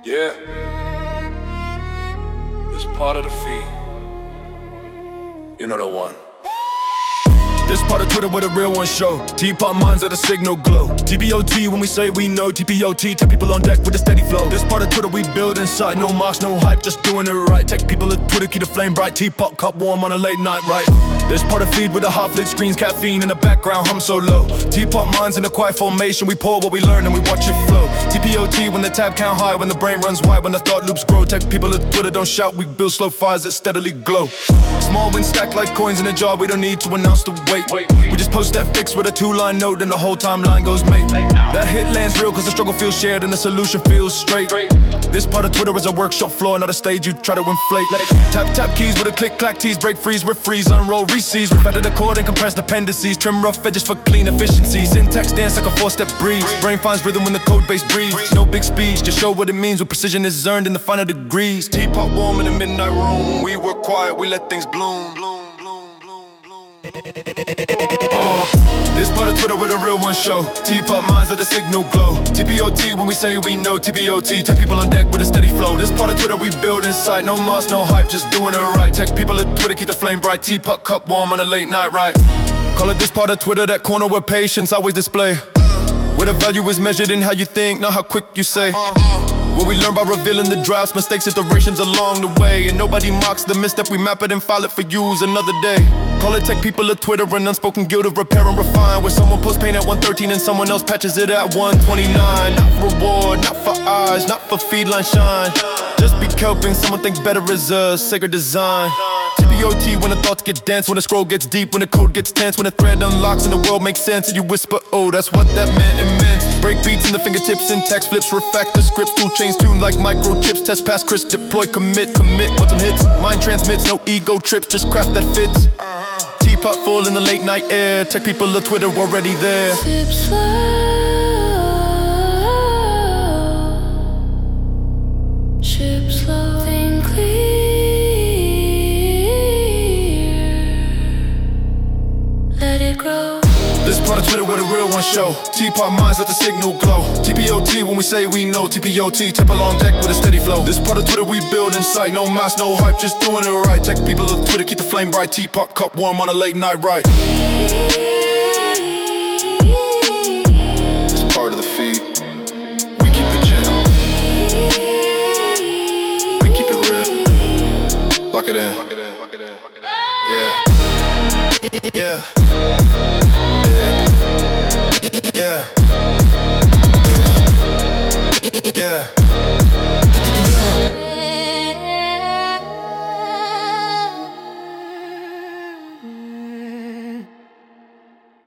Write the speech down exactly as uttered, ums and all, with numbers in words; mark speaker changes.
Speaker 1: Yeah, it's part of the feed. You know the one. This part of Twitter where the real ones show. Teapot minds at a signal glow. T P O T when we say we know. T P O T, tech people on deck with a steady flow. This part of Twitter we build inside. No marks, no hype, just doing it right. Tech people at Twitter keep the flame bright. Teapot cup warm on a late night, right? This part of feed with the half lit screens. Caffeine in the background, hum so low. Teapot minds in a quiet formation. We pour what we learn and we watch it flow. T P O T when the tab count high. When the brain runs wide, when the thought loops grow. Tech people at Twitter don't shout. We build slow fires that steadily glow. Small wins stack like coins in a jar. We don't need to announce the weight. We just post that fix with a two-line note and the whole timeline goes mate. That hit lands real cause the struggle feels shared and the solution feels straight. This part of Twitter is a workshop floor, not a stage you try to inflate. Tap tap keys with a click clack tease, break freeze, rip freeze, unroll, re-seize. Refactor the code and compress dependencies, trim rough edges for clean efficiency. Syntax dance like a four-step breeze, brain finds rhythm when the code base breathes. No big speech, just show what it means with precision is earned in the finer degrees. Teapot warm in the midnight room, we work quiet, we let things bloom. Uh, this part of Twitter where the real ones show. Teapot minds let the signal glow. T P O T when we say we know. T P O T, tech people on deck with a steady flow. This part of Twitter we build inside. No moss, no hype, just doing it right. Tech people at Twitter keep the flame bright. Teapot cup warm on a late night ride. Call it this part of Twitter, that corner where patience always display. Where the value is measured in how you think, not how quick you say. Where we learn by revealing the drafts, mistakes, iterations along the way. And nobody mocks the misstep, we map it and file it for use another day. Call it tech people at Twitter, an unspoken guild of repair and refine. Where someone posts pain at one thirteen and someone else patches it at one twenty-nine. Not for reward, not for eyes, not for feed line shine. Just be helping someone think better is a sacred design. T P O T when the thoughts get dense, when the scroll gets deep, when the code gets tense, when the thread unlocks and the world makes sense. And you whisper, oh, that's what that meant, it meant. Break beats in the fingertips, syntax flips, refactor scripts, tool chains tuned like microchips. Test, pass, crisp, deploy, commit, commit, button hits. Mind transmits, no ego trips, just craft that fits. Teapot full in the late night air, tech people at Twitter already there.
Speaker 2: Sip slow, ship slow, think clear, let it grow.
Speaker 1: This part of Twitter where the real ones show. Teapot minds let the signal glow. T P O T when we say we know. T P O T, tip along deck with a steady flow. This part of Twitter we build inside. No mask, no hype, just doing it right. Tech people of Twitter keep the flame bright. Teapot cup warm on a late night ride.